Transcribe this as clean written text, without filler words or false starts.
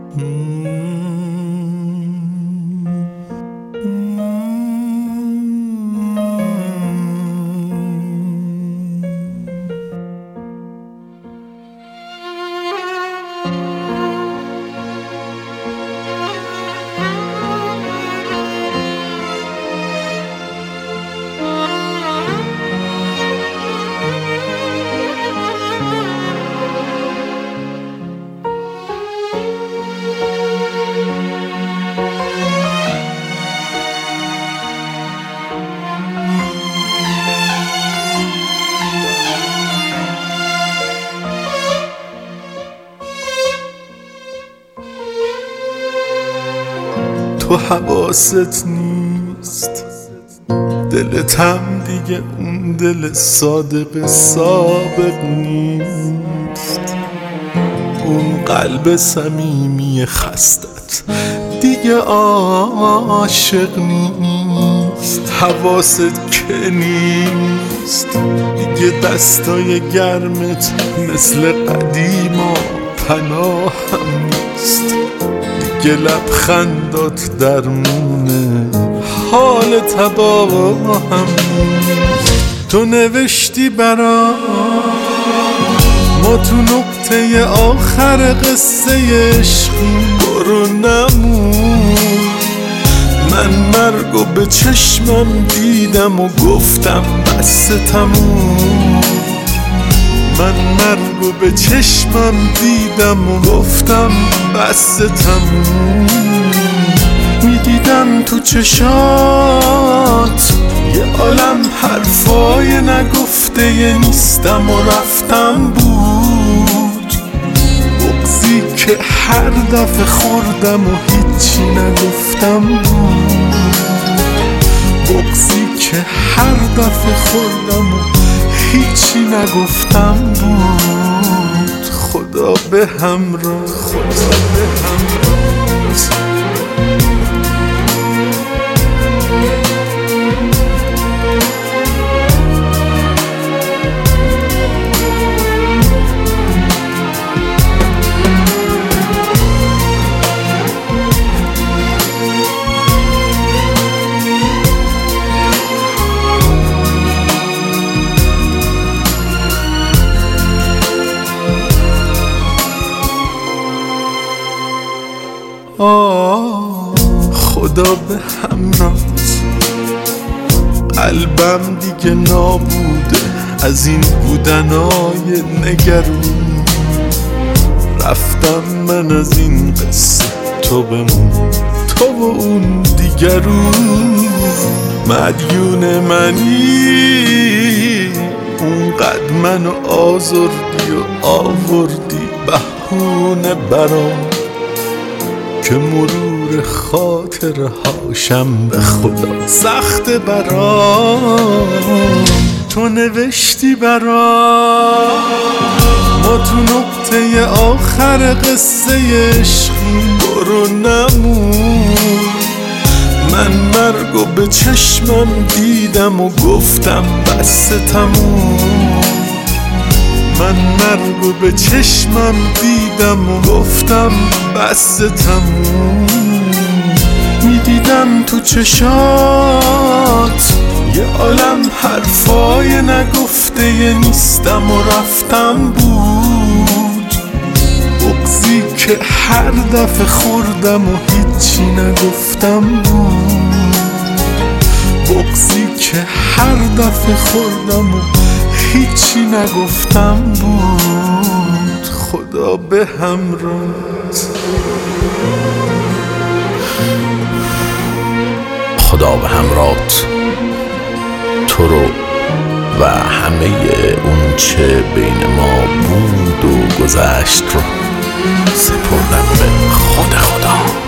تو حواست نیست، دلتم دیگه اون دل صادق سابق نیست، اون قلب صمیمی خستت دیگه عاشق نیست. حواست که نیست دیگه دستای گرمت مثل قدیما پناهم نیست، دیگه لبخندات درمونه حال تباهم نیست. تو نوشتی برام ما تو نقطه آخر قصه عشقیم، برو نمون. من مرگو به چشمم دیدم و گفتم بس تموم، من مرگو به چشمم دیدم و گفتم بس تموم. میدیدم تو چشات یه عالم حرفای نگفته ی نیستم و رفتم بود، بغضی که هر دفعه خوردم و هیچی نگفتم بود، بغضی که هر دفعه خوردم و هیچی نگفتم بود. خدا به همراه، خدا به همراه. خدا به همراهت، قلبم دیگه نابوده از این بودنای نگرون، رفتم من از این قصه تو بمون، تو و اون دیگرون. مدیون منی اونقدر منو آزردی و آوردی بهونه برام که مرور خاطر هاشم به خدا سخت برام. تو نوشتی برام ما تو نقطه آخر قصه عشقیم، برو نمون. من مرگو به چشمم دیدم و گفتم بس تموم، من مرگو به چشمم دیدم و گفتم بس تموم. میدیدم تو چشات یه عالم حرفای نگفته ی نیستم و رفتم بود، بغضی که هر دفعه خوردم و هیچی نگفتم بود، بغضی که هر دفعه خوردم و هیچی نگفتم بود. خدا به همراهت، خدا به همراهت. تو رو و همه اون چه بین ما بود و گذشت رو سپردم به خدا.